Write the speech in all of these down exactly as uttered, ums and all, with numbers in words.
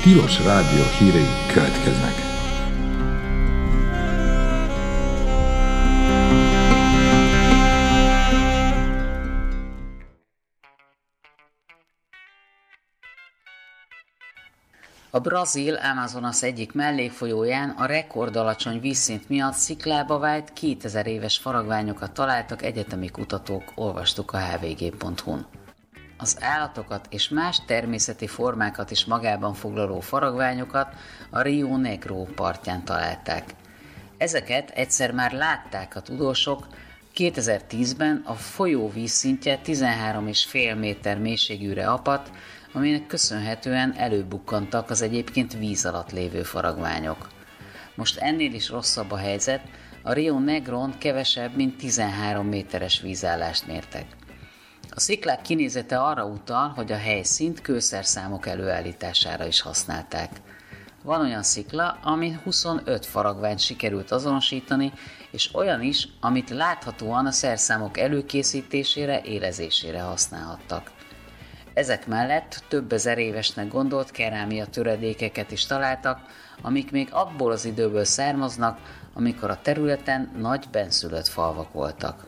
Tilos Rádió hírei következnek. A brazil Amazonas egyik mellékfolyóján a rekordalacsony vízszint miatt sziklába vájt kétezer éves faragványokat találtak egyetemi kutatók, olvastuk a há vé gé pont hu-n. Az állatokat és más természeti formákat is magában foglaló faragványokat a Rio Negro partján találták. Ezeket egyszer már látták a tudósok, kétezer-tízben a folyó vízszintje tizenhárom egész öt méter mélységűre apadt, aminek köszönhetően előbukkantak az egyébként víz alatt lévő faragványok. Most ennél is rosszabb a helyzet, a Rio Negron kevesebb, mint tizenhárom méteres vízállást mértek. A sziklák kinézete arra utal, hogy a helyszínt kőszerszámok előállítására is használták. Van olyan szikla, amin huszonöt faragványt sikerült azonosítani, és olyan is, amit láthatóan a szerszámok előkészítésére, élezésére használhattak. Ezek mellett több ezer évesnek gondolt kerámia töredékeket is találtak, amik még abból az időből származnak, amikor a területen nagy bennszülött falvak voltak.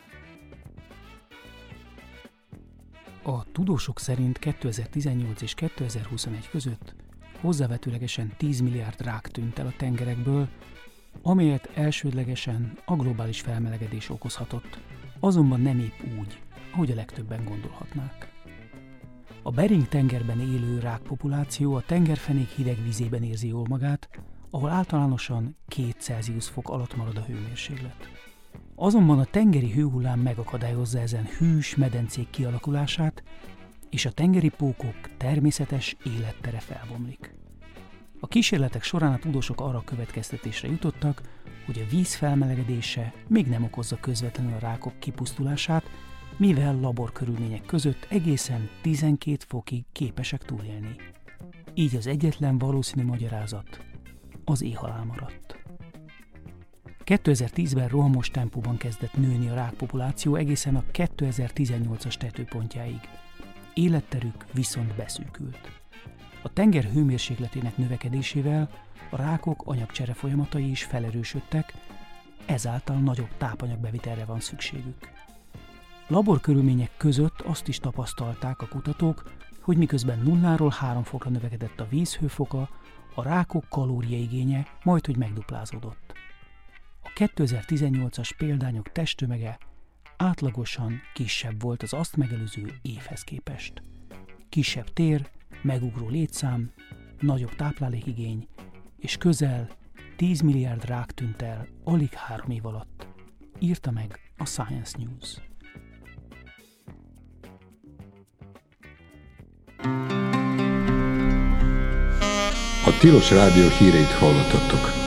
A tudósok szerint kétezer-tizennyolc és kétezer-huszonegy között hozzávetőlegesen tíz milliárd rák tűnt el a tengerekből, amelyet elsődlegesen a globális felmelegedés okozhatott, azonban nem épp úgy, ahogy a legtöbben gondolhatnák. A Bering-tengerben élő rákpopuláció a tengerfenék hideg vízében érzi jól magát, ahol általánosan két Celsius fok alatt marad a hőmérséklet. Azonban a tengeri hőhullám megakadályozza ezen hűs medencék kialakulását, és a tengeri pókok természetes élettere felbomlik. A kísérletek során a tudósok arra a következtetésre jutottak, hogy a víz felmelegedése még nem okozza közvetlenül a rákok kipusztulását, mivel laborkörülmények között egészen tizenkét fokig képesek túlélni. Így az egyetlen valószínű magyarázat az éhhalál maradt. kétezer-tízben rohamos tempóban kezdett nőni a rákpopuláció egészen a kétezer-tizennyolcas tetőpontjáig. Életterük viszont beszűkült. A tenger hőmérsékletének növekedésével a rákok anyagcsere folyamatai is felerősödtek, ezáltal nagyobb tápanyagbevitelre van szükségük. Laborkörülmények között azt is tapasztalták a kutatók, hogy miközben nulláról három fokra növekedett a víz hőfoka, a rákok kalóriaigénye majdhogy megduplázódott. A kétezer-tizennyolcas példányok testtömege átlagosan kisebb volt az azt megelőző évhez képest. Kisebb tér, megugró létszám, nagyobb táplálékigény, és közel tíz milliárd rák tűnt el alig három év alatt, írta meg a Science News. A Tilos Rádió híreit hallottattok.